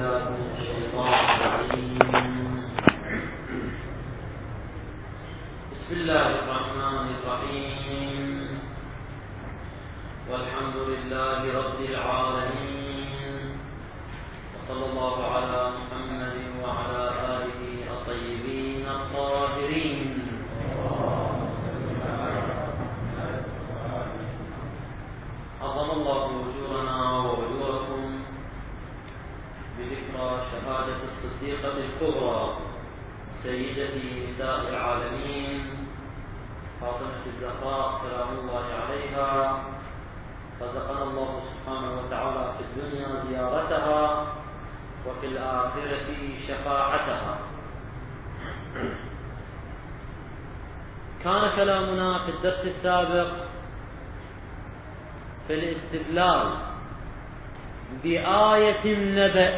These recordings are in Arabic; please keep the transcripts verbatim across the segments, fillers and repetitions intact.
بالله من الشيطان الرجيم. بسم الله الرحمن الرحيم. والحمد لله رب العالمين، وصلى الله على محمد وعلى آله الطيبين الطاهرين. عظم الله أجورنا وأجوركم بذكرى شهادة الصديقة الكبرى سيدة نساء العالمين فاطمة الزهراء سلام الله عليها. رزقنا الله سبحانه وتعالى في الدنيا زيارتها وفي الآخرة شفاعتها. كان كلامنا في الدرس السابق في الاستدلال بآية النبأ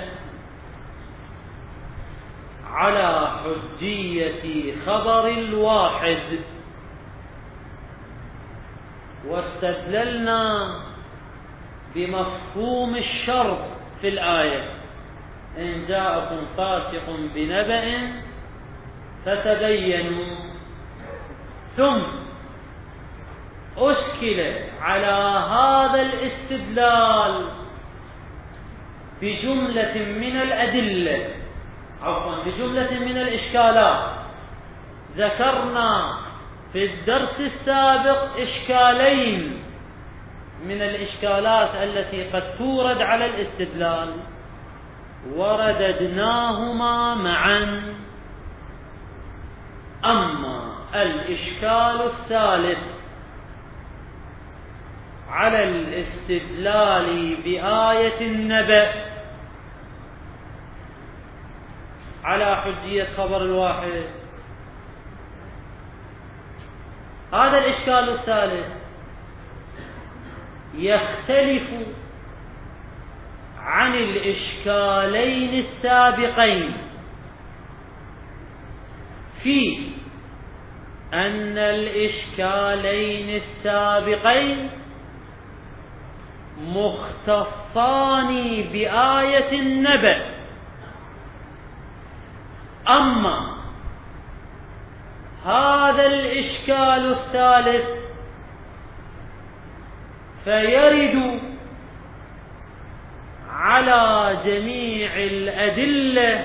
على حجية خبر الواحد، واستدللنا بمفهوم الشرط في الآية: إن جاءكم فاسق بنبأ فتبينوا. ثم أشكل على هذا الاستدلال بجملة من الأدلة عفوا بجملة من الإشكالات. ذكرنا في الدرس السابق إشكالين من الإشكالات التي قد تورد على الاستدلال، ورددناهما معا. أما الإشكال الثالث على الاستدلال بآية النبأ على حجية خبر الواحد، هذا الإشكال الثالث يختلف عن الإشكالين السابقين في أن الإشكالين السابقين مختصان بآية النبأ، أما هذا الإشكال الثالث فيرد على جميع الأدلة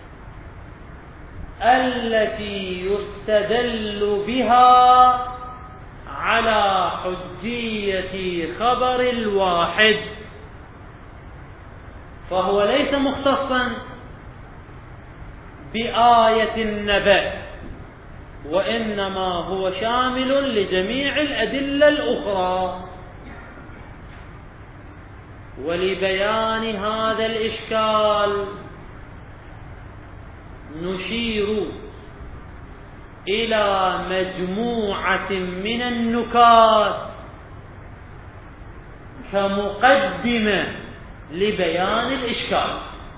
التي يستدل بها على حجية خبر الواحد، فهو ليس مختصا بآية النبأ، وإنما هو شامل لجميع الأدلة الأخرى. ولبيان هذا الإشكال نشير إلى مجموعة من النكات كمقدمة لبيان الإشكال.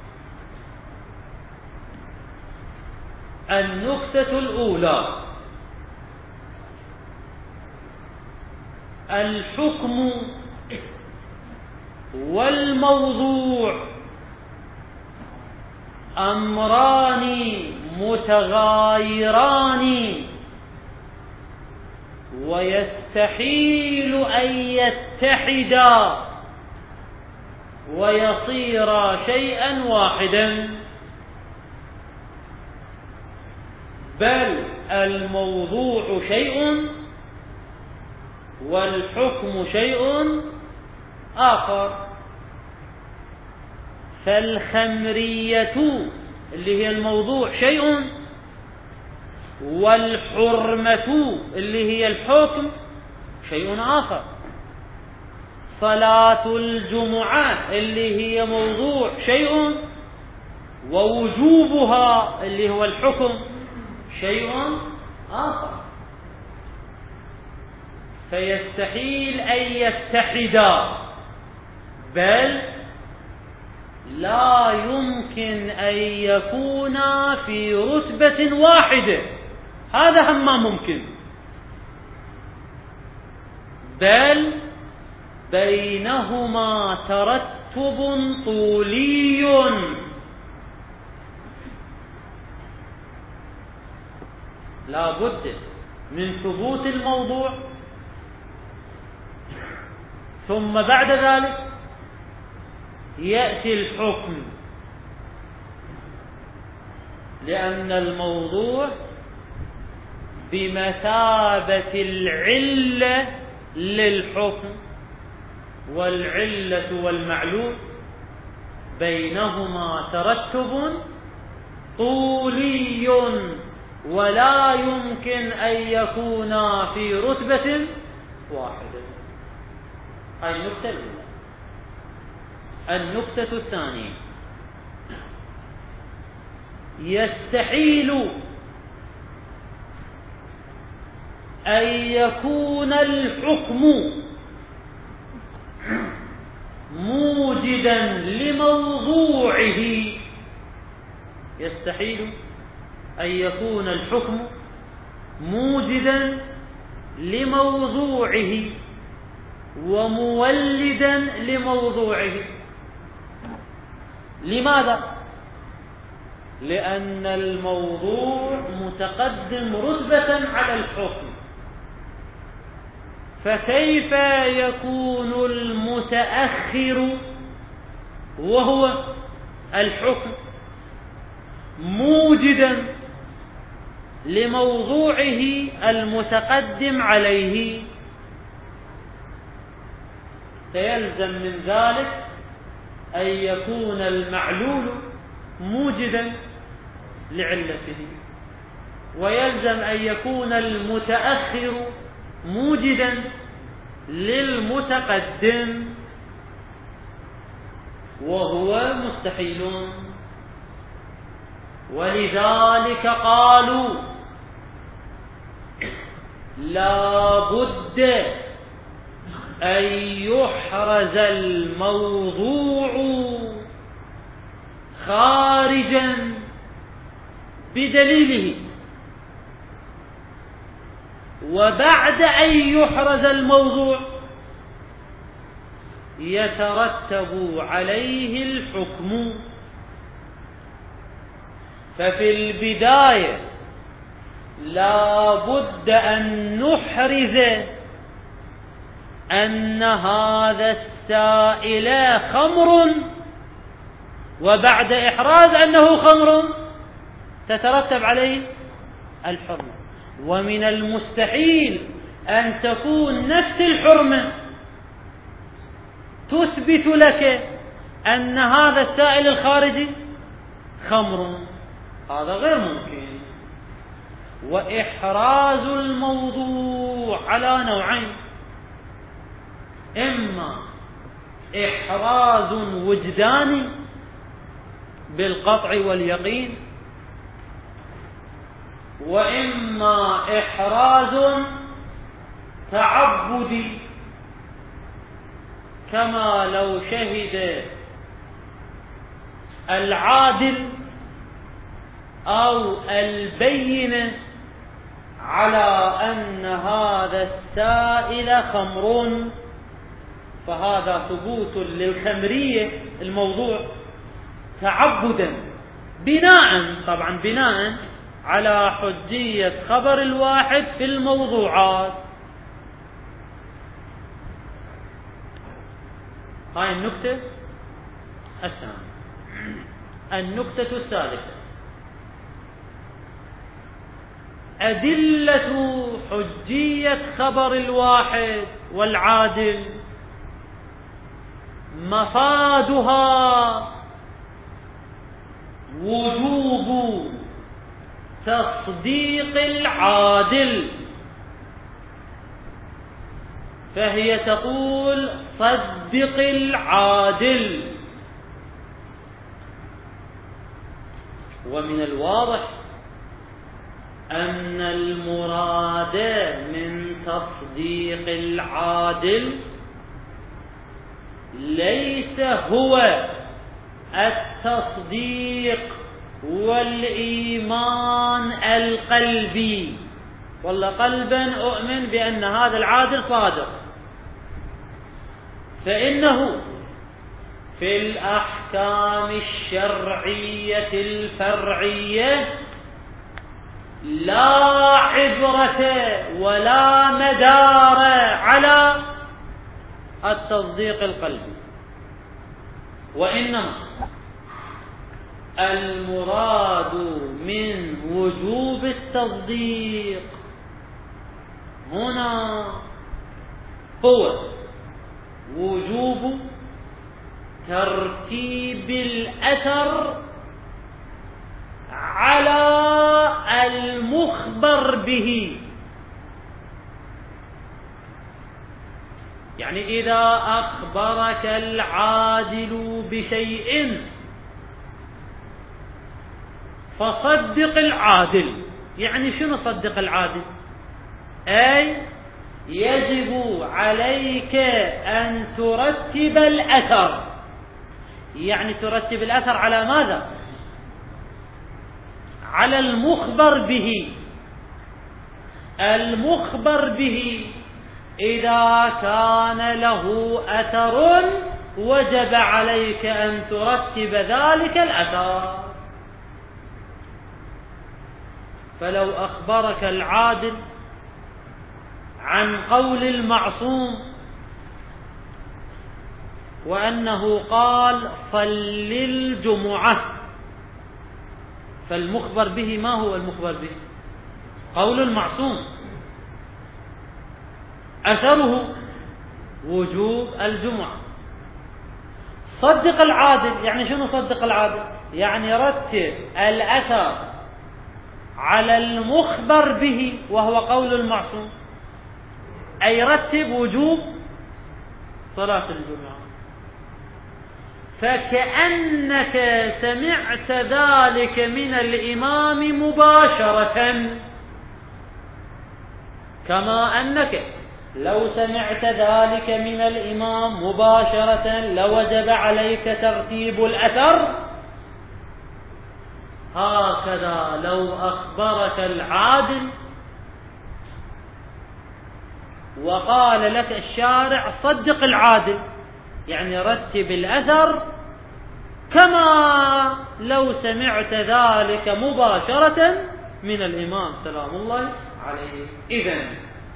النكتة الأولى: الحكم والموضوع أمران متغايران، ويستحيل أن يتحدا ويصيرا شيئا واحدا، بل الموضوع شيء والحكم شيء آخر. فالخمرية اللي هي الموضوع شيء، والحرمة اللي هي الحكم شيء آخر. صلاة الجمعة اللي هي موضوع شيء، ووجوبها اللي هو الحكم شيء آخر. فيستحيل أن يتحدا، بل لا يمكن أن يكونا في رتبة واحدة، هذا هم ما ممكن، بل بينهما ترتب طولي لا بد من ثبوت الموضوع، ثم بعد ذلك يأتي الحكم، لأن الموضوع بمثابة العلة للحكم، والعلة والمعلول بينهما ترتب طولي ولا يمكن أن يكونا في رتبة واحدة. هذه النكتة الأولى. النكتة الثانية: يستحيل أن يكون الحكم موجدا لموضوعه يستحيل أن يكون الحكم موجدا لموضوعه ومولدا لموضوعه. لماذا؟ لأن الموضوع متقدم رتبة على الحكم، فكيف يكون المتأخر وهو الحكم موجدا لموضوعه المتقدم عليه؟ فيلزم من ذلك أن يكون المعلول موجدا لعلته، ويلزم أن يكون المتأخر موجدا للمتقدم، وهو مستحيل. ولذلك قالوا لا بد أن يحرز الموضوع خارجا بدليله، وبعد أن يحرز الموضوع يترتب عليه الحكم. ففي البداية لا بد أن نحرز أن هذا السائل خمر، وبعد إحراز أنه خمر تترتب عليه الحرمة. ومن المستحيل أن تكون نفس الحرمة تثبت لك أن هذا السائل الخارجي خمر، هذا غير ممكن. وإحراز الموضوع على نوعين: إما إحراز وجداني بالقطع واليقين، وإما إحراز تعبدي، كما لو شهد العادل أو البينة على أن هذا السائل خمر، فهذا ثبوت للخمرية الموضوع تعبدا، بناء طبعا بناء على حجية خبر الواحد في الموضوعات. هاي النكتة الثانية. النكتة الثالثة: أدلة حجية خبر الواحد والعادل مفادها وجوب تصديق العادل، فهي تقول صدق العادل. ومن الواضح أن المراد من تصديق العادل ليس هو التصديق والإيمان القلبي، والله قلبا أؤمن بأن هذا العادل صادق، فإنه في الأحكام الشرعية الفرعية لا عبرة ولا مدار على التصديق القلبي، وإنما المراد من وجوب التصديق هنا هو وجوب ترتيب الأثر على المخبر به. يعني إذا أخبرك العادل بشيء فصدق العادل. يعني شنو صدق العادل؟ أي يجب عليك أن ترتب الأثر. يعني ترتب الأثر على ماذا؟ على المخبر به. المخبر به إذا كان له أثر وجب عليك أن ترتب ذلك الأثر. فلو أخبرك العادل عن قول المعصوم وأنه قال صل الجمعة، فالمخبر به ما هو المخبر به؟ قول المعصوم، أثره وجوب الجمعة. صدق العادل. يعني شنو صدق العادل؟ يعني رتب الأثر على المخبر به وهو قول المعصوم، أي رتب وجوب صلاة الجمعة. فكأنك سمعت ذلك من الإمام مباشرة، كما أنك لو سمعت ذلك من الإمام مباشرة لوجب عليك ترتيب الأثر. هكذا لو أخبرك العادل وقال لك الشارع صدق العادل، يعني رتب الأثر كما لو سمعت ذلك مباشرة من الإمام سلام الله عليه. إذن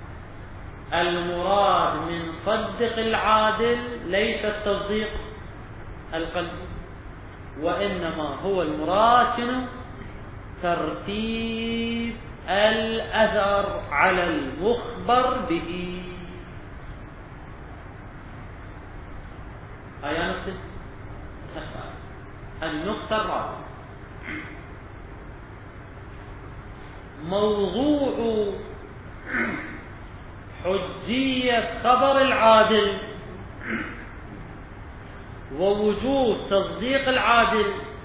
المراد من صدق العادل ليس التصديق القلبي، وإنما هو المراد ترتيب الأثر على المخبر به. هيا نكتب النقطة الرابعة: موضوع حجية خبر العادل ووجوب تصديق العادل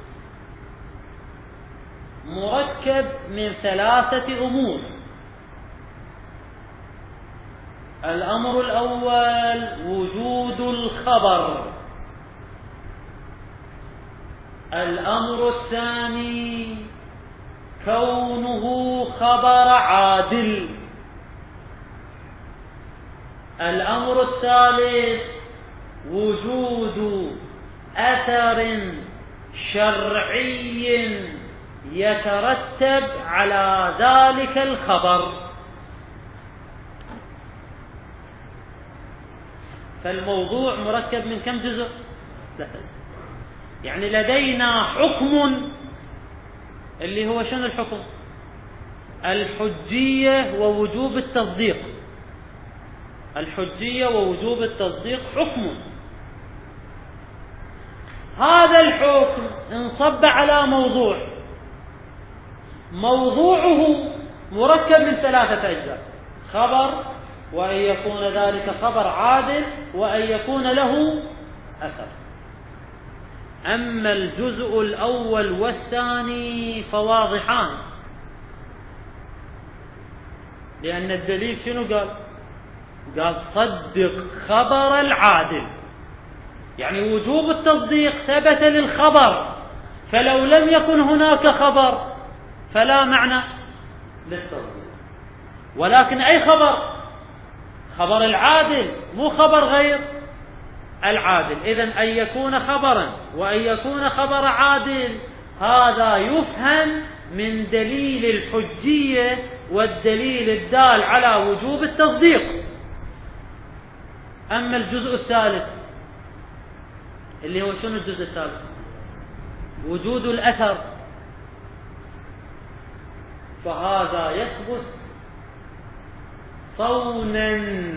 مركب من ثلاثة أمور. الأمر الأول وجود الخبر. الأمر الثاني كونه خبر عادل. الأمر الثالث وجود أثر شرعي يترتب على ذلك الخبر. فالموضوع مركب من كم جزء؟ يعني لدينا حكم اللي هو شنو الحكم؟ الحجية ووجوب التصديق. الحجية ووجوب التصديق حكم. هذا الحكم انصب على موضوع، موضوعه مركب من ثلاثة أجزاء: خبر، وأن يكون ذلك خبر عادل، وأن يكون له أثر. أما الجزء الأول والثاني فواضحان، لأن الدليل شنو قال؟ قال صدق خبر العادل، يعني وجوب التصديق ثبت للخبر، فلو لم يكن هناك خبر فلا معنى للتصديق. ولكن أي خبر؟ خبر العادل، مو خبر غير العادل. إذن أن يكون خبرا وأن يكون خبر عادل هذا يفهم من دليل الحجية والدليل الدال على وجوب التصديق. أما الجزء الثالث اللي هو شنو الجزء الثالث؟ وجود الأثر، فهذا يثبت صونا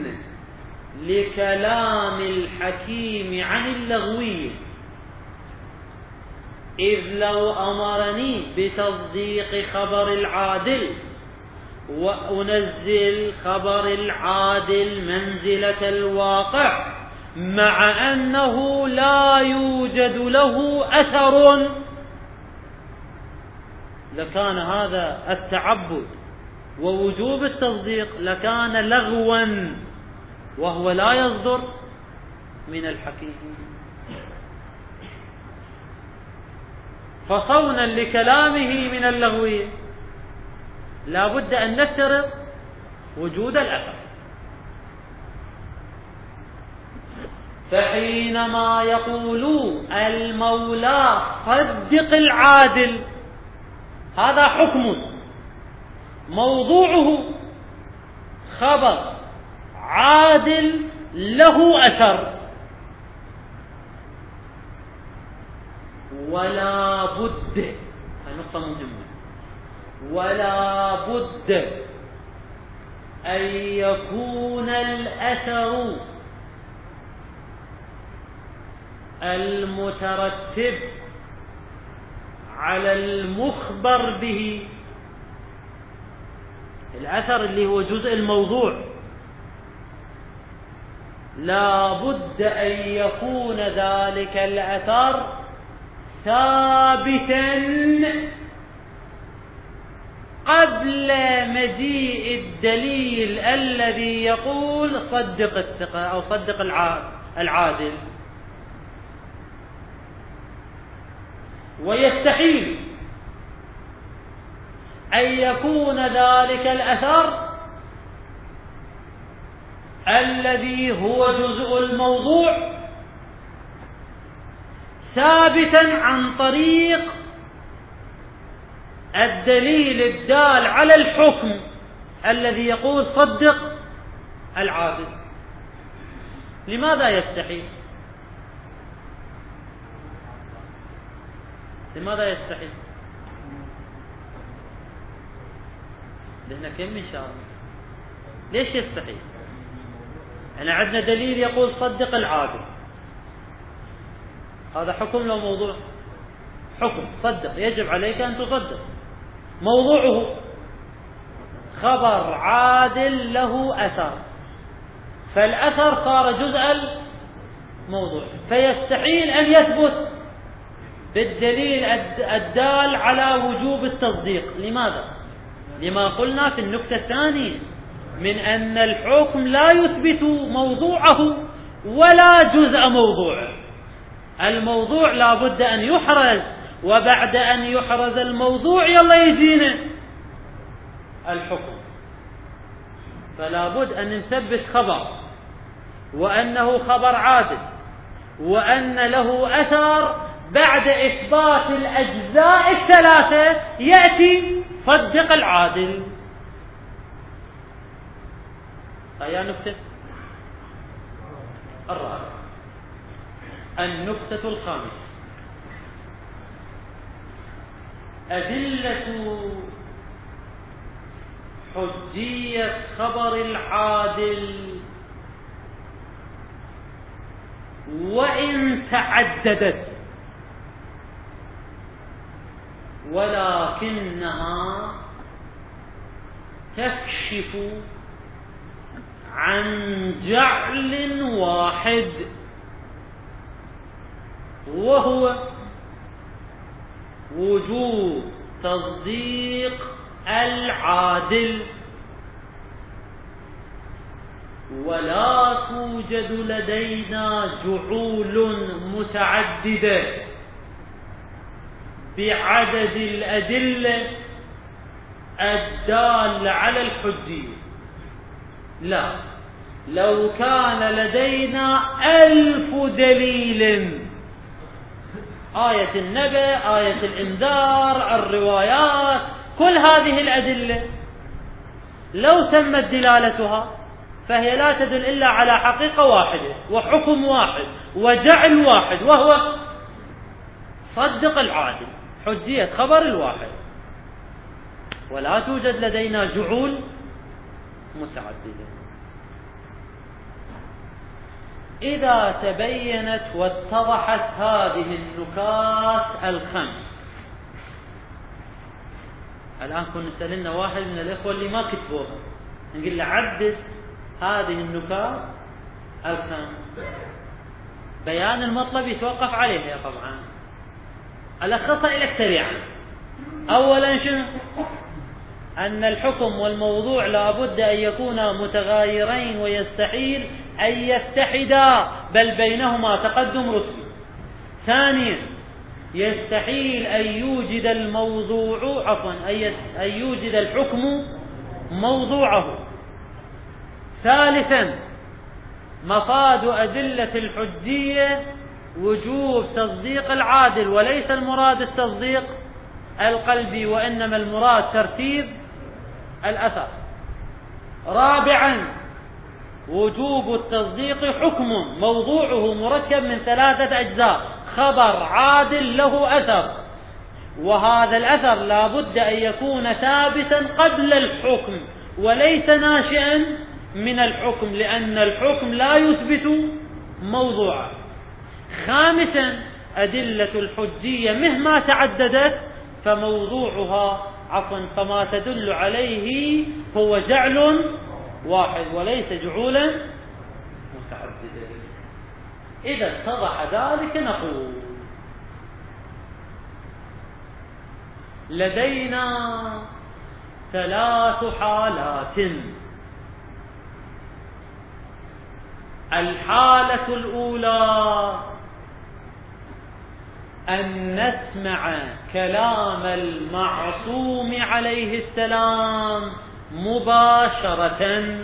لكلام الحكيم عن اللغوي، إذ لو أمرني بتصديق خبر العادل وأنزل خبر العادل منزلة الواقع مع أنه لا يوجد له أثر، لكان هذا التعبد ووجوب التصديق لكان لغوا، وهو لا يصدر من الحكيم. فصونا لكلامه من اللغوية لا بد أن نفترض وجود الأثر. فحينما يقول المولى صدق العادل، هذا حكم موضوعه خبر عادل له أثر، ولا بد، نقطة مهمة، ولا بد أن يكون الأثر المترتب على المخبر به، الأثر اللي هو جزء الموضوع، لا بد أن يكون ذلك الأثر ثابتا قبل مجيء الدليل الذي يقول صدق الثقة أو صدق العادل. ويستحيل أن يكون ذلك الأثر الذي هو جزء الموضوع ثابتا عن طريق الدليل الدال على الحكم الذي يقول صدق العادل. لماذا يستحيل؟ لماذا يستحيل؟ لأن كم من شاء ليش يستحيل؟ أنا عندنا دليل يقول صدق العادل، هذا حكم لو موضوع؟ حكم صدق، يجب عليك أن تصدق. موضوعه خبر عادل له أثر، فالأثر صار جزء الموضوع، فيستحيل أن يثبت بالدليل الدال على وجوب التصديق. لماذا؟ لما قلنا في النكتة الثانية من أن الحكم لا يثبت موضوعه ولا جزء موضوعه. الموضوع لا بد أن يحرز، وبعد أن يحرز الموضوع يلا يجينا الحكم. فلا بد أن نثبت خبر وأنه خبر عادل وأن له أثر، بعد إثبات الأجزاء الثلاثة يأتي صدق العادل. هيا نكتة الرابعة. النكتة الخامسة: أدلة حجية خبر العادل وإن تعددت، ولكنها تكشف عن جعل واحد، وهو وجوب تصديق العادل، ولا توجد لدينا جعول متعددة بعدد الأدلة الدالة على الحجية. لا، لو كان لدينا ألف دليل آية النبأ، آية الإنذار، الروايات، كل هذه الأدلة لو تمت دلالتها فهي لا تدل إلا على حقيقة واحدة وحكم واحد وجعل واحد، وهو صدق العادل، حجية خبر الواحد. ولا توجد لدينا جعول متعددة. إذا تبينت واتضحت هذه النكات الخمس، الآن كنا سألنا واحد من الإخوة اللي ما كتبوها، نقول له عدد هذه النكات الخمس. بيان المطلب يتوقف عليها طبعا. ألخصها لك سريعا. أولا شنو؟ أن الحكم والموضوع لا بد أن يكونا متغايرين ويستحيل أن يتحدا، بل بينهما تقدم رتبي. ثانيا يستحيل أن يوجد الموضوع عفوا أن يوجد الحكم موضوعه. ثالثا مفاد أدلة الحجية وجوب تصديق العادل، وليس المراد التصديق القلبي، وإنما المراد ترتيب الأثر. رابعا وجوب التصديق حكم موضوعه مركب من ثلاثة أجزاء: خبر عادل له أثر، وهذا الأثر لا بد أن يكون ثابتا قبل الحكم وليس ناشئا من الحكم، لأن الحكم لا يثبت موضوعه. خامسا أدلة الحجية مهما تعددت فموضوعها عفوا فما تدل عليه هو جعل واحد وليس جعولا متعددة. إذا اتضح ذلك نقول لدينا ثلاث حالات. الحالة الأولى أن نسمع كلام المعصوم عليه السلام مباشرة،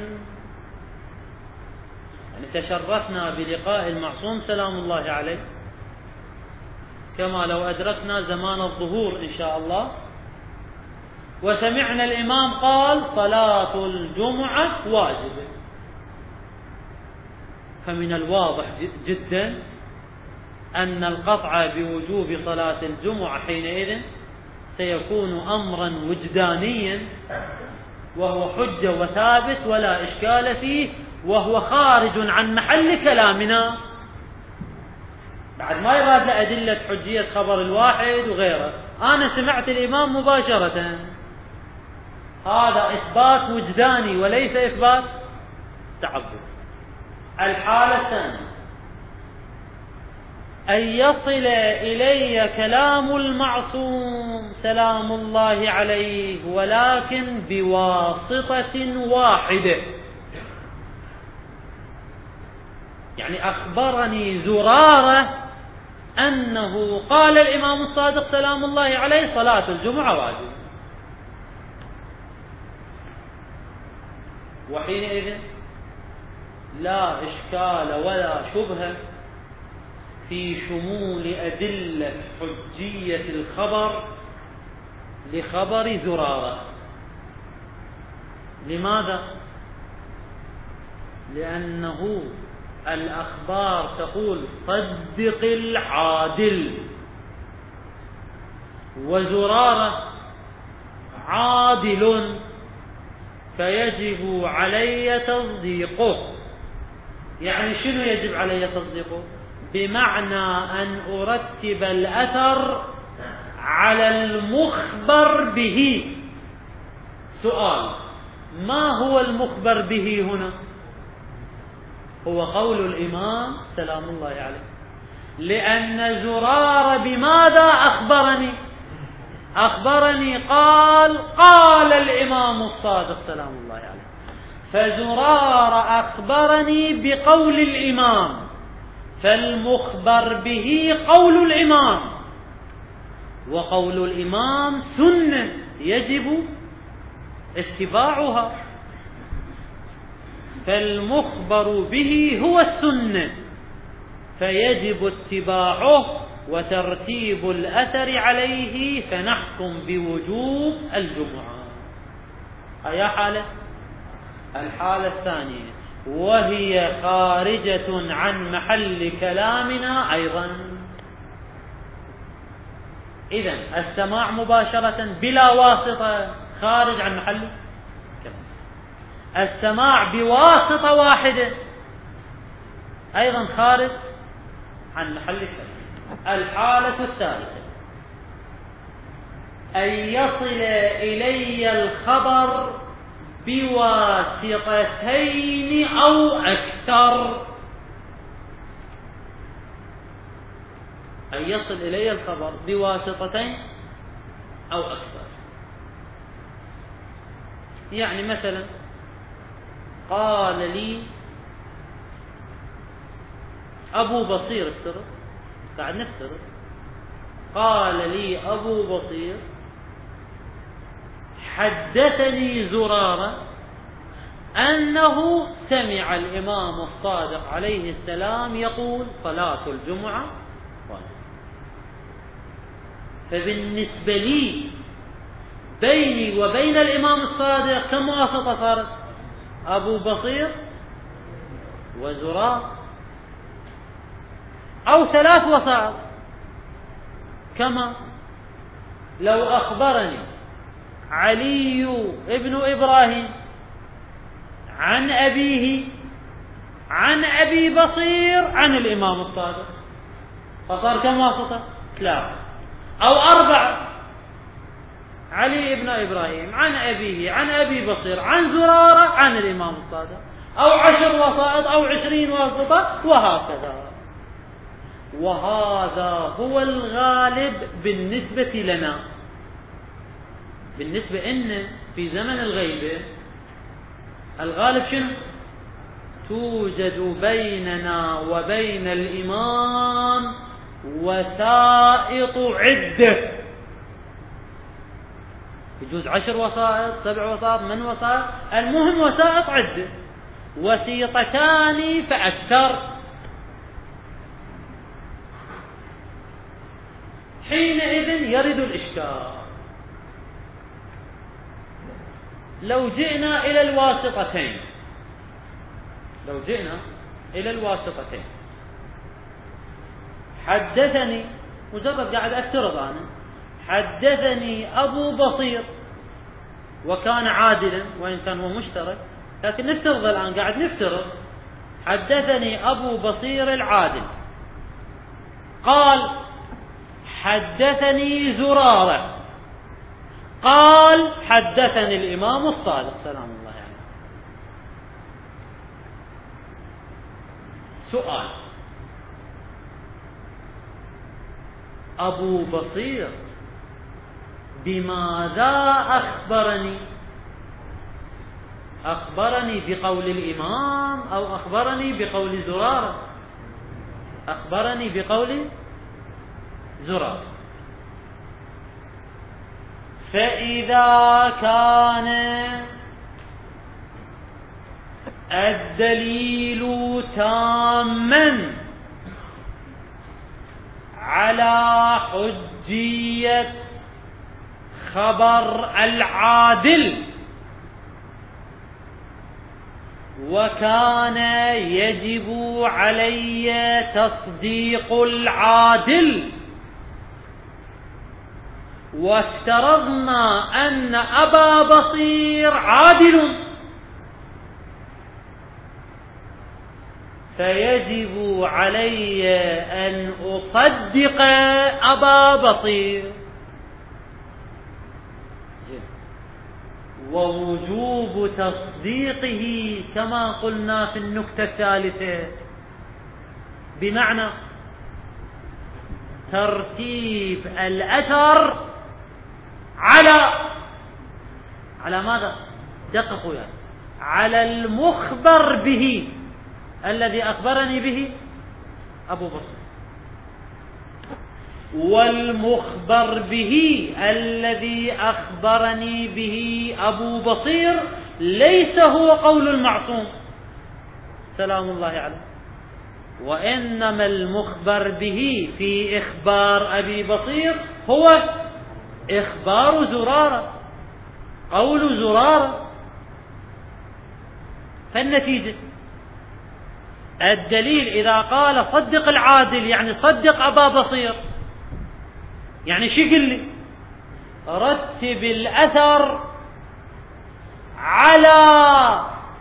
يعني تشرفنا بلقاء المعصوم سلام الله عليه، كما لو أدركنا زمان الظهور إن شاء الله وسمعنا الإمام قال صلاة الجمعة واجبة، فمن الواضح جدا أن القطع بوجوب صلاة الجمعة حينئذ سيكون أمرا وجدانيا، وهو حجة وثابت ولا إشكال فيه، وهو خارج عن محل كلامنا، بعد ما يراد لأدلة حجية خبر الواحد وغيره. أنا سمعت الإمام مباشرة، هذا إثبات وجداني وليس إثبات تعبد. الحالة الثانية أن يصل إلي كلام المعصوم سلام الله عليه ولكن بواسطة واحدة، يعني أخبرني زرارة أنه قال الإمام الصادق سلام الله عليه صلاة الجمعة واجب، وحينئذ لا إشكال ولا شبهة في شمول أدلة حجية الخبر لخبر زرارة. لماذا؟ لأنه الأخبار تقول صدق العادل، وزرارة عادل فيجب علي تصديقه. يعني شنو يجب علي تصديقه؟ بمعنى أن أرتب الأثر على المخبر به. سؤال: ما هو المخبر به هنا؟ هو قول الإمام سلام الله عليه، لأن زرار بماذا أخبرني؟ أخبرني قال قال الإمام الصادق سلام الله عليه، فزرار أخبرني بقول الإمام، فالمخبر به قول الإمام، وقول الإمام سنة يجب اتباعها، فالمخبر به هو السنة فيجب اتباعه وترتيب الأثر عليه فنحكم بوجوب الجمعة. هي حالة. الحالة الثانية وهي خارجة عن محل كلامنا أيضا. إذن السماع مباشرة بلا واسطة خارج عن محل كلام. السماع بواسطة واحدة أيضا خارج عن محل كلام. الحالة الثالثة أن يصل إلي الخبر بواسطتين أو أكثر. أن يصل إلي الخبر بواسطتين أو أكثر. يعني مثلا قال لي أبو بصير، افترض قاعد نفترض، قال لي أبو بصير حدثني زرارة أنه سمع الإمام الصادق عليه السلام يقول صلاة الجمعة واجب. فبالنسبة لي بيني وبين الإمام الصادق كم واسطة صارت؟ أبو بصير وزرار، أو ثلاث وسائط. كما لو أخبرني علي ابن إبراهيم عن أبيه عن أبي بصير عن الإمام الصادق، فصار كم واسطة؟ ثلاثة أو أربعة. علي ابن إبراهيم عن أبيه عن أبي بصير عن زرارة عن الإمام الصادق، أو عشر وسائط أو عشرين واسطة، وهكذا. وهذا هو الغالب بالنسبة لنا. بالنسبة إن في زمن الغيبة الغالب شنو؟ توجد بيننا وبين الإمام وسائط عدة، يجوز عشر وسائط، سبع وسائط، من وسائط، المهم وسائط عدة، وسيطتان فأكثر. حينئذ يرد الإشكال. لو جئنا إلى الواسطتين لو جئنا إلى الواسطتين حدثني، مجرد قاعد أفترض أنا، حدثني أبو بصير وكان عادلا وإن كان هو مشترك، لكن نفترض الآن قاعد نفترض حدثني أبو بصير العادل قال حدثني زرارة قال حدثني الإمام الصادق سلام الله عليه. يعني. سؤال: أبو بصير بماذا أخبرني؟ أخبرني بقول الإمام أو أخبرني بقول زرارة؟ أخبرني بقول زرارة. فإذا كان الدليل تاما على حجية خبر العادل وكان يجب علي تصديق العادل، وافترضنا أن أبا بصير عادل، فيجب علي أن أصدق أبا بصير. ووجوب تصديقه كما قلنا في النكتة الثالثة بمعنى ترتيب الأثر على على ماذا؟ دققوا يعني على المخبر به الذي أخبرني به أبو بصير، والمخبر به الذي أخبرني به أبو بصير ليس هو قول المعصوم سلام الله عليه، وإنما المخبر به في إخبار أبي بصير هو إخبار زرارة، قول زرارة. فالنتيجة الدليل إذا قال صدق العادل يعني صدق أبا بصير، يعني شو يقول لي؟ رتب الأثر على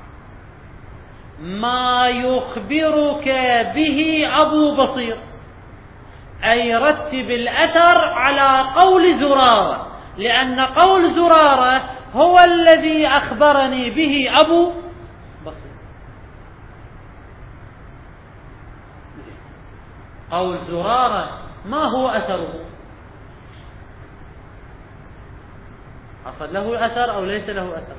ما يخبرك به أبو بصير، أي رتب الأثر على قول زرارة، لأن قول زرارة هو الذي أخبرني به أبو بصير. قول زرارة ما هو أثره؟ أصل له أثر أو ليس له أثر؟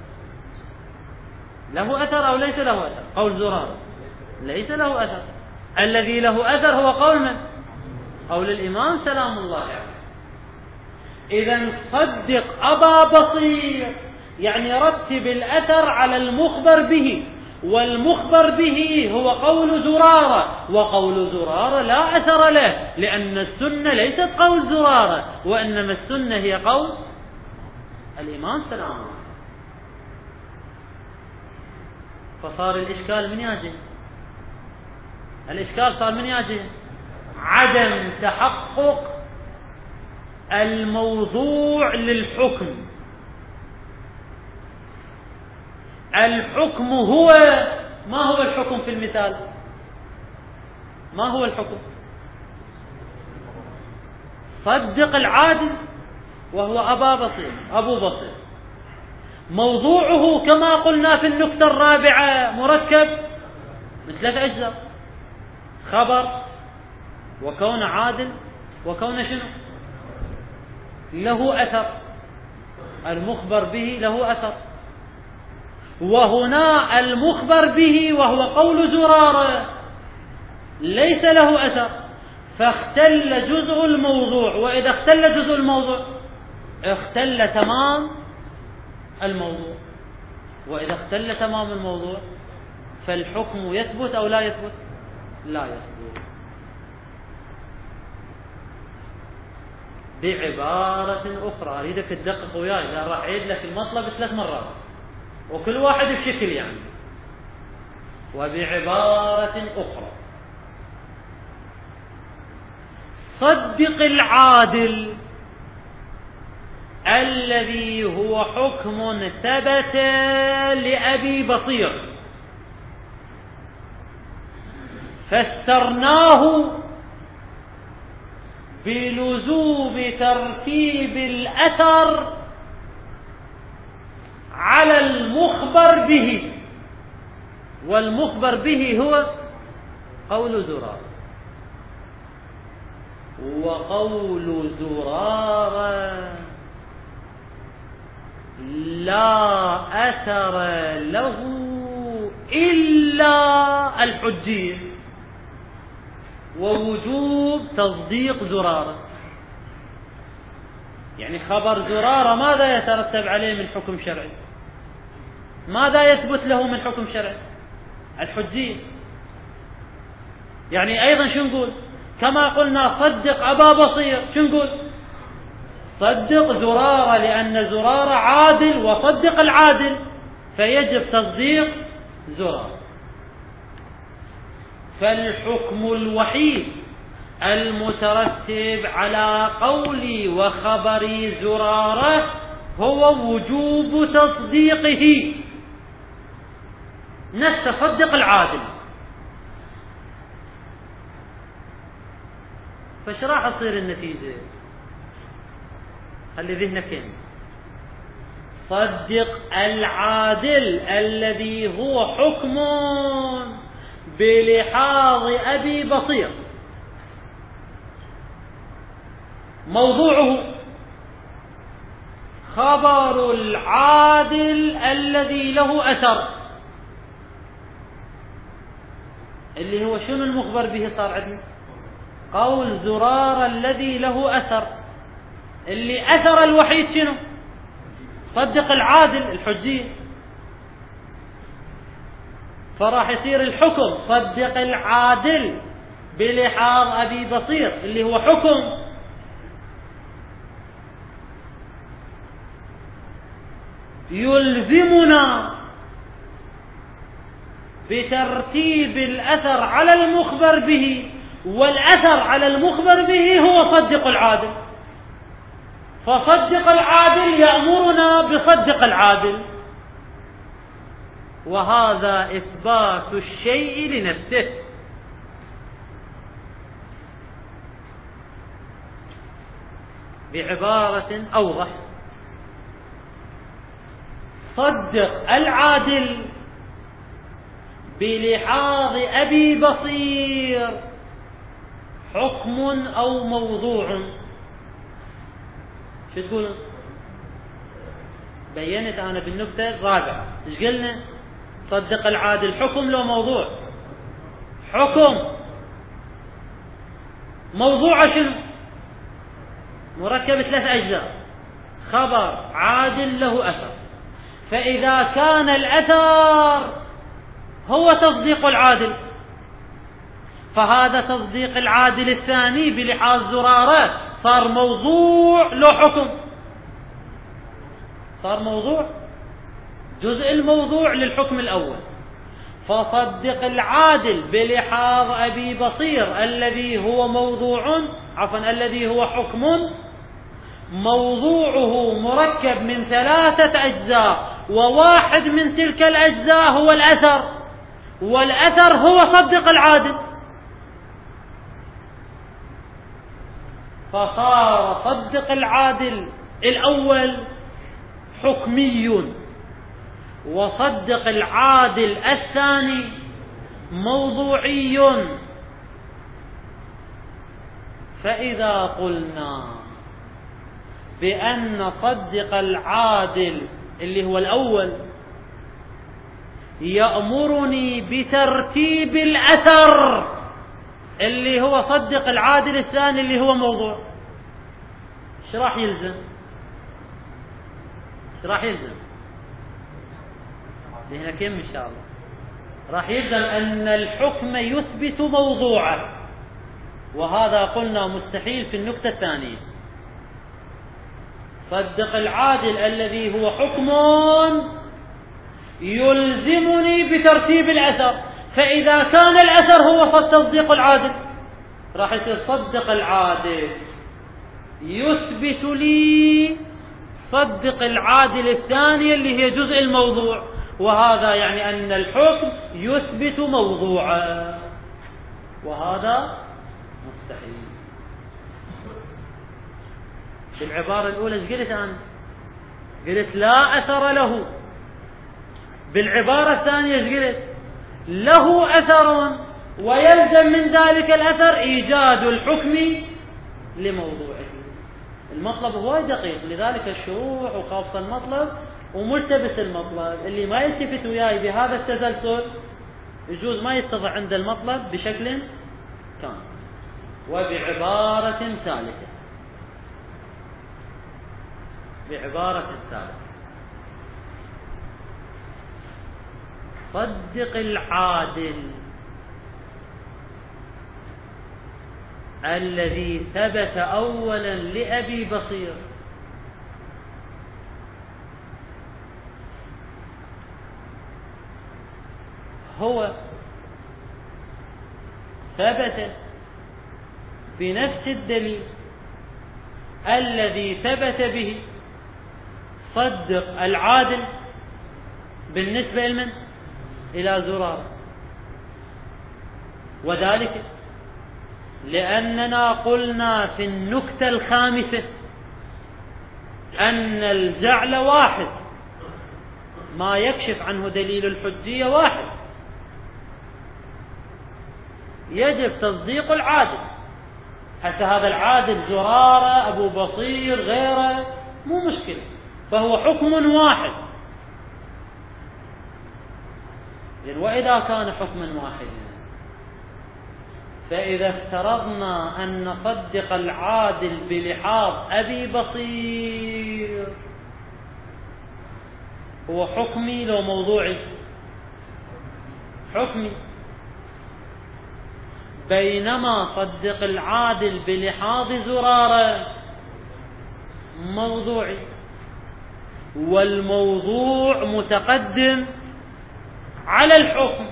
له أثر أو ليس له أثر؟ قول زرارة ليس له أثر. الذي له أثر هو قول من؟ قول الإمام سلام الله عليه. إذن صدق أبا بصير يعني رتب الأثر على المخبر به، والمخبر به هو قول زرارة، وقول زرارة لا أثر له، لأن السنة ليست قول زرارة، وإنما السنة هي قول الإمام سلام الله. فصار الإشكال من يجي؟ الإشكال صار من يجي؟ عدم تحقق الموضوع للحكم. الحكم هو، ما هو الحكم في المثال؟ ما هو الحكم؟ صدق العادل وهو أبا بصير أبو بصير. موضوعه كما قلنا في النكتة الرابعة مركب من ثلاث أجزاء: خبر، وكون عادل، وكون شنو؟ له أثر. المخبر به له أثر، وهنا المخبر به وهو قول زرارة ليس له أثر، فاختل جزء الموضوع، وإذا اختل جزء الموضوع اختل تمام الموضوع، وإذا اختل تمام الموضوع فالحكم يثبت أو لا يثبت؟ لا يثبت. بعبارة أخرى أريدك تدقق وياي، لأن راح أعيد لك المطلب ثلاث مرات وكل واحد بشكل يعني. وبعبارة أخرى صدق العادل الذي هو حكم ثبت لأبي بصير فسرناه بلزوم ترتيب الأثر على المخبر به، والمخبر به هو قول زرارة، وقول زرارة لا أثر له إلا الحجية ووجوب تصديق زرارة. يعني خبر زرارة ماذا يترتب عليه من حكم شرعي؟ ماذا يثبت له من حكم شرعي؟ الحجية. يعني أيضا شو نقول؟ كما قلنا صدق أبا بصير، شو نقول؟ صدق زرارة، لأن زرارة عادل، وصدق العادل فيجب تصديق زرارة. فالحكم الوحيد المترتب على قولي وخبري زرارة هو وجوب تصديقه، نفس صدق العادل. فايش راح تصير النتيجة؟ خلي ذهنك هنا. صدق العادل الذي هو حكم بلحاظ أبي بصير، موضوعه خبر العادل الذي له أثر، اللي هو شنو المخبر به؟ صار عندنا قول زرار الذي له أثر، اللي أثر الوحيد شنو؟ صدق العادل، الحجية. فراح يصير الحكم صدق العادل بلحاظ أبي بصير اللي هو حكم، يلزمنا بترتيب الأثر على المخبر به، والأثر على المخبر به هو صدق العادل، فصدق العادل يأمرنا بصدق العادل، وهذا إثبات الشيء لنفسه. بعبارة أوضح، صدق العادل بلحاظ أبي بصير حكم أو موضوع. شو تقول؟ بينت أنا بالنكتة الرابعة. إيش قلنا؟ صدق العادل حكم لو موضوع؟ حكم. موضوع شنو؟ مركب ثلاث أجزاء: خبر، عادل، له أثر. فإذا كان الأثر هو تصديق العادل، فهذا تصديق العادل الثاني بلحاظ زرارة صار موضوع له حكم، صار موضوع، جزء الموضوع للحكم الأول. فصدق العادل بلحاظ أبي بصير الذي هو موضوع، عفوا الذي هو حكم، موضوعه مركب من ثلاثة أجزاء، وواحد من تلك الأجزاء هو الأثر، والأثر هو صدق العادل، فصار صدق العادل الأول حكمي، وصدق العادل الثاني موضوعي. فإذا قلنا بأن صدق العادل اللي هو الأول يأمرني بترتيب الأثر اللي هو صدق العادل الثاني اللي هو موضوع، ايش راح يلزم؟ ايش راح يلزم؟ هنا كم إن شاء الله راح يلزم أن الحكم يثبت موضوعه، وهذا قلنا مستحيل في النكتة الثانية. صدق العادل الذي هو حكم يلزمني بترتيب الأثر، فإذا كان الأثر هو تصديق العادل راح يصير صدق العادل يثبت لي صدق العادل الثاني اللي هي جزء الموضوع، وهذا يعني أن الحكم يثبت موضوعه، وهذا مستحيل. بالعبارة الأولى ايش قلت أنا؟ قلت لا أثر له. بالعبارة الثانية ايش قلت؟ له أثر، ويلزم من ذلك الأثر إيجاد الحكم لموضوعه. المطلب هو دقيق، لذلك الشروح وخاصة المطلب وملتبس المطلب، اللي ما يلتفت وياي بهذا التسلسل يجوز ما يتضح عند المطلب بشكل كامل. وبعبارة ثالثة، بعبارة ثالثة، صدق العادل الذي ثبت أولا لأبي بصير هو ثبت بنفس الدليل الذي ثبت به صدق العادل بالنسبة لمن؟ إلى زرارة. وذلك لأننا قلنا في النكتة الخامسة أن الجعل واحد، ما يكشف عنه دليل الحجية واحد، يجب تصديق العادل، حتى هذا العادل زرارة، أبو بصير، غيره، مو مشكلة، فهو حكم واحد. وإذا كان حكما واحدا فإذا افترضنا أن نصدق العادل بلحاظ أبي بصير هو حكمي لو موضوعي؟ حكمي، بينما صدق العادل بلحاظ زرارة موضوعي، والموضوع متقدم على الحكم.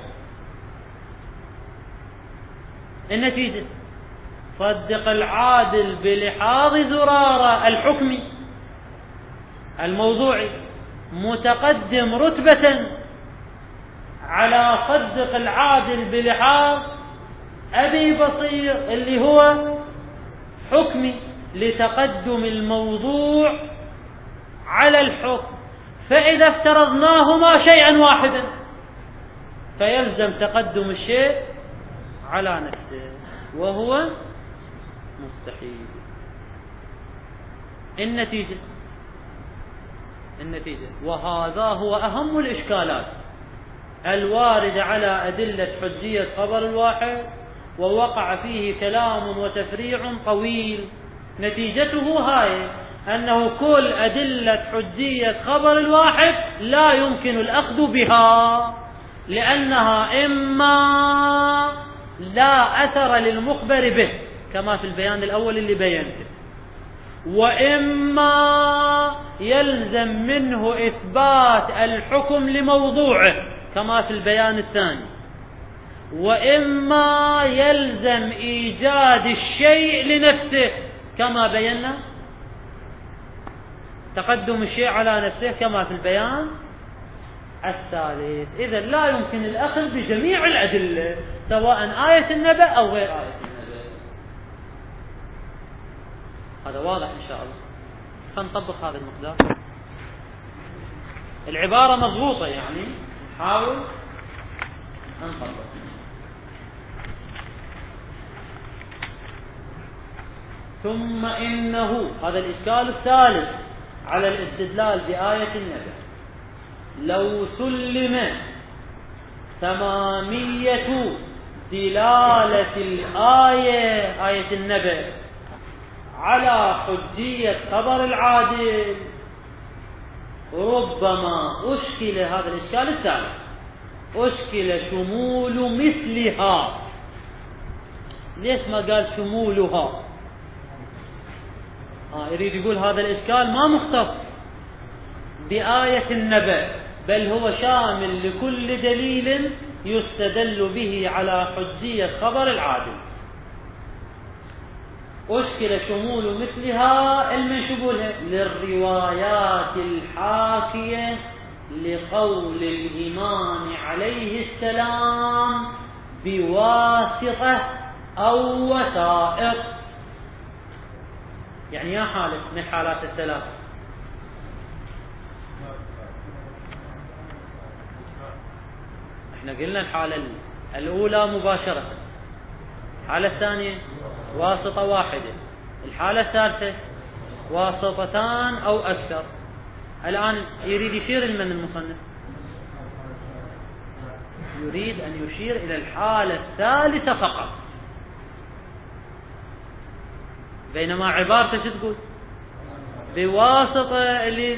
النتيجة صدق العادل بلحاظ زرارة الحكمي الموضوعي متقدم رتبة على صدق العادل بلحاظ أبي بصير اللي هو حكمي، لتقدم الموضوع على الحكم. فإذا افترضناهما شيئا واحدا فيلزم تقدم الشيء على نفسه، وهو مستحيل. النتيجة النتيجة وهذا هو أهم الإشكالات الواردة على أدلة حجية خبر الواحد، ووقع فيه كلام وتفريع طويل. نتيجته هاي أنه كل أدلة حجية خبر الواحد لا يمكن الأخذ بها، لأنها إما لا أثر للمخبر به كما في البيان الأول اللي بينته، وإما يلزم منه إثبات الحكم لموضوعه كما في البيان الثاني، وإما يلزم إيجاد الشيء لنفسه كما بينا تقدم الشيء على نفسه كما في البيان الثالث. إذن لا يمكن الأخذ بجميع الأدلة سواء آية النبأ أو غير آية النبأ. هذا واضح إن شاء الله. فنطبق هذا المقدار. العبارة مضبوطة، يعني حاول نطبق. ثم إنه، هذا الإشكال الثالث على الاستدلال بآية النبأ، لو سلم تمامية دلالة الآية آية النبأ على حجية خبر العادل ربما أشكل هذا الإشكال الثالث، أشكل شمول مثلها. ليش ما قال شمولها؟ آه يريد يقول هذا الإشكال ما مختص بآية النبأ، بل هو شامل لكل دليل يستدل به على حجية خبر العادل. أشكل شمول مثلها المنشبولها للروايات الحاكية لقول الإمام عليه السلام بواسطة أو وثائق. يعني يا حالة من الحالات الثلاث، احنا قلنا الحالة الأولى مباشرة، الحالة الثانية واسطة واحدة، الحالة الثالثة واسطتان أو أكثر. الآن يريد يشير لمن المصنف؟ يريد أن يشير إلى الحالة الثالثة فقط، بينما عبارته شو تقول؟ بواسطة اللي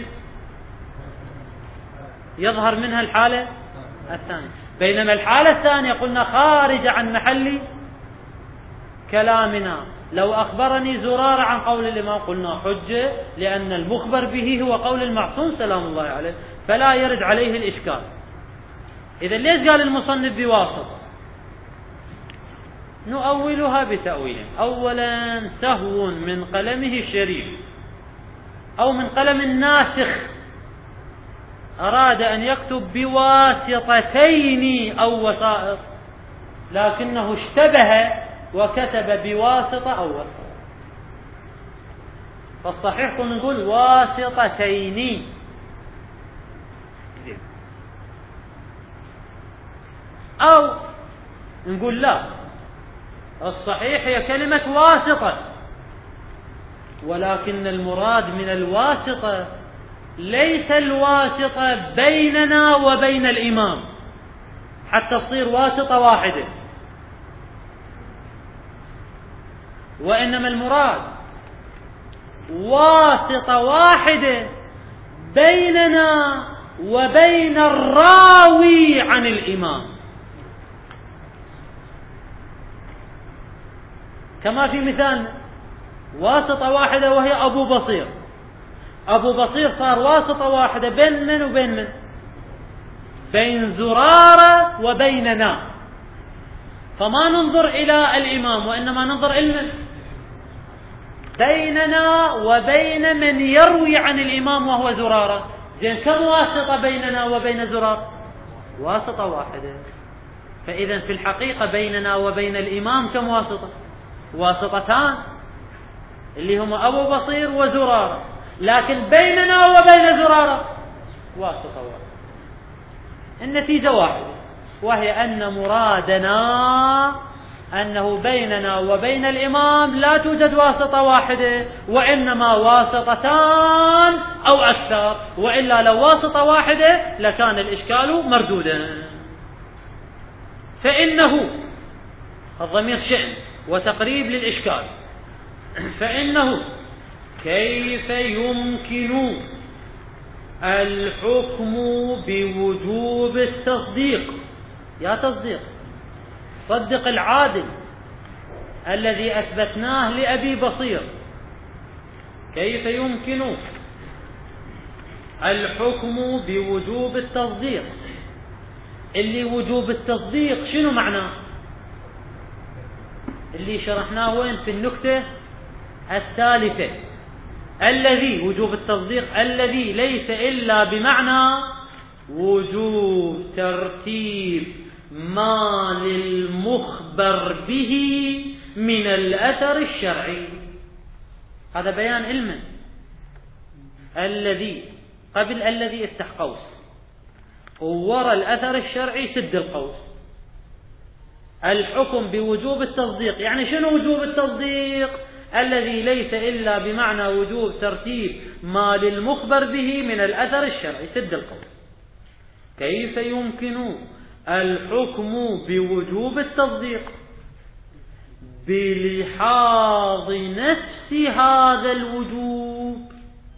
يظهر منها الحالة الثانية، بينما الحالة الثانية قلنا خارج عن محل كلامنا. لو أخبرني زرار عن قول الإمام قلنا حجة، لأن المخبر به هو قول المعصوم سلام الله عليه، فلا يرد عليه الإشكال. إذا ليش قال المصنف بواسطة؟ نؤولها بتأويل. أولا سهو من قلمه الشريف أو من قلم الناسخ، أراد أن يكتب بواسطتين أو وسائط، لكنه اشتبه وكتب بواسطة أو وسائط. فالصحيح كنا نقول واسطتين، أو نقول لا، الصحيح هي كلمة واسطة، ولكن المراد من الواسطة ليس الواسطة بيننا وبين الإمام حتى تصير واسطة واحدة، وإنما المراد واسطة واحدة بيننا وبين الراوي عن الإمام. كما في مثالنا واسطة واحدة وهي أبو بصير. أبو بصير صار واسطة واحدة بين من وبين من؟ بين زرارة وبيننا. فما ننظر إلى الإمام وإنما ننظر إلى بيننا وبين من يروي عن الإمام وهو زرارة. زين كم واسطة بيننا وبين زرارة؟ واسطة واحدة. فإذا في الحقيقة بيننا وبين الإمام كم واسطة؟ واسطتان اللي هما أبو بصير وزرارة، لكن بيننا وبين زرارة واسطة واحدة. النتيجة واحدة، وهي أن مرادنا أنه بيننا وبين الإمام لا توجد واسطة واحدة، وإنما واسطتان أو أكثر، وإلا لو واسطة واحدة لكان الإشكال مردودا. فإنه الضمير شأن وتقريب للإشكال. فإنه كيف يمكن الحكم بوجوب التصديق؟ يا تصديق، صدق العادل الذي أثبتناه لأبي بصير. كيف يمكن الحكم بوجوب التصديق؟ اللي وجوب التصديق شنو معناه؟ اللي شرحناه وين؟ في النكتة الثالثة. الذي وجوب التصديق الذي ليس إلا بمعنى وجوب ترتيب ما للمخبر به من الأثر الشرعي. هذا بيان علم. الذي قبل الذي افتح قوس، وورى الأثر الشرعي سد القوس. الحكم بوجوب التصديق يعني شنو وجوب التصديق؟ الذي ليس إلا بمعنى وجوب ترتيب ما للمخبر به من الأثر الشرعي سد القوس. كيف يمكن الحكم بوجوب التصديق بلحاظ نفس هذا الوجوب؟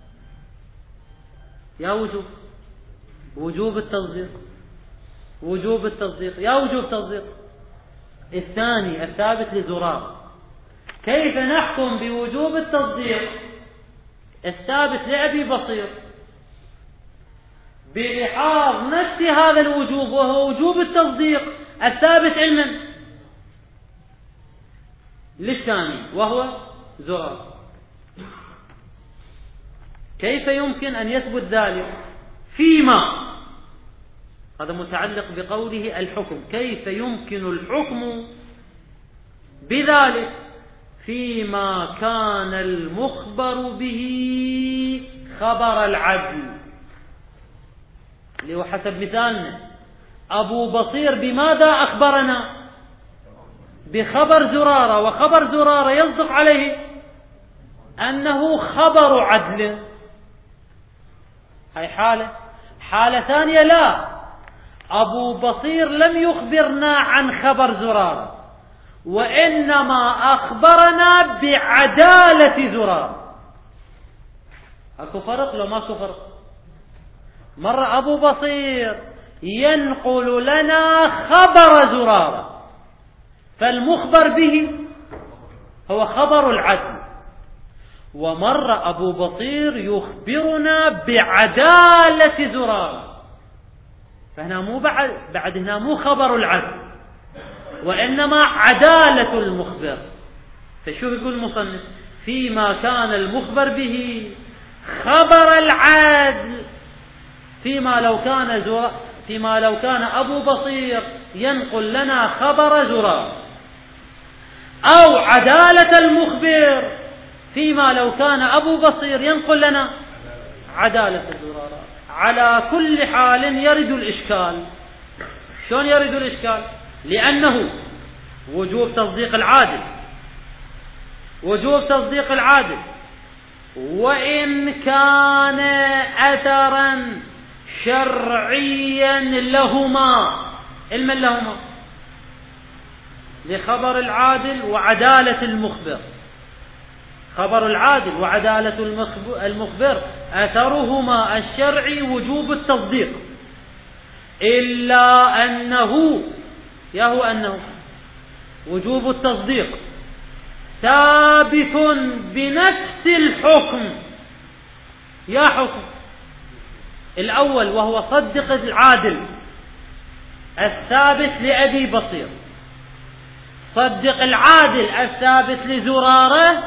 يا وجوب وجوب التصديق، وجوب التصديق يا وجوب تصديق الثاني الثابت لزرار. كيف نحكم بوجوب التصديق الثابت لأبي بصير بلحاظ نفس هذا الوجوب وهو وجوب التصديق الثابت علما للثاني وهو زرار؟ كيف يمكن أن يثبت ذلك فيما هذا متعلق بقوله الحكم؟ كيف يمكن الحكم بذلك فيما كان المخبر به خبر العدل، اللي هو حسب مثالنا أبو بصير بماذا أخبرنا؟ بخبر زرارة، وخبر زرارة يصدق عليه أنه خبر عدل. هاي حالة. حالة ثانية لا، أبو بصير لم يخبرنا عن خبر زرارة، وإنما أخبرنا بعدالة زرارة. أكو فرق لو ماكو فرق؟ مرة أبو بصير ينقل لنا خبر زرارة، فالمخبر به هو خبر العدل، ومرة أبو بصير يخبرنا بعدالة زرارة، فهنا مو بعد بعد هنا مو خبر العدل وإنما عدالة المخبر. فشو يقول المصنف؟ فيما كان المخبر به خبر العدل، فيما لو كان زر... فيما لو كان أبو بصير ينقل لنا خبر زرار، أو عدالة المخبر فيما لو كان أبو بصير ينقل لنا عدالة زرار. على كل حال يرد الإشكال. شلون يرد الإشكال؟ لأنه وجوب تصديق العادل، وجوب تصديق العادل وإن كان أثرا شرعيا لهما، علما لهما لخبر العادل وعدالة المخبر. خبر العادل وعدالة المخبر أثرهما الشرعي وجوب التصديق، إلا أنه يهو أنه وجوب التصديق ثابت بنفس الحكم. يا حكم الأول وهو صدق العادل الثابت لأبي بصير، صدق العادل الثابت لزرارة،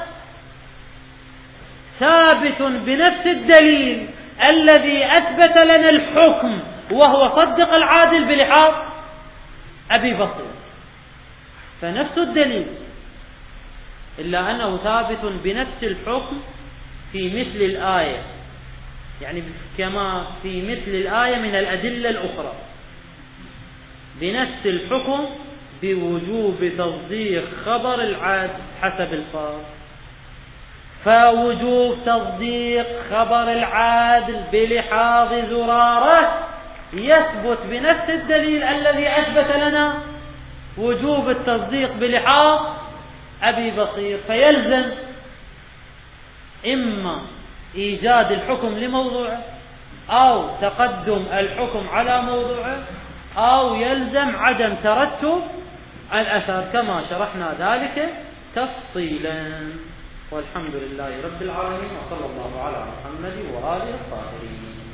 ثابت بنفس الدليل الذي أثبت لنا الحكم وهو صدق العادل بلحاظ أبي بصير، فنفس الدليل إلا أنه ثابت بنفس الحكم في مثل الآية، يعني كما في مثل الآية من الأدلة الأخرى، بنفس الحكم بوجوب تصديق خبر العادل حسب الفاظ. فوجوب تصديق خبر العادل بلحاظ زرارة يثبت بنفس الدليل الذي أثبت لنا وجوب التصديق بلحاظ أبي بصير، فيلزم إما إيجاد الحكم لموضوعه أو تقدم الحكم على موضوعه، أو يلزم عدم ترتب الأثر كما شرحنا ذلك تفصيلا. والحمد لله رب العالمين، وصلى الله على محمد وآله الطاهرين.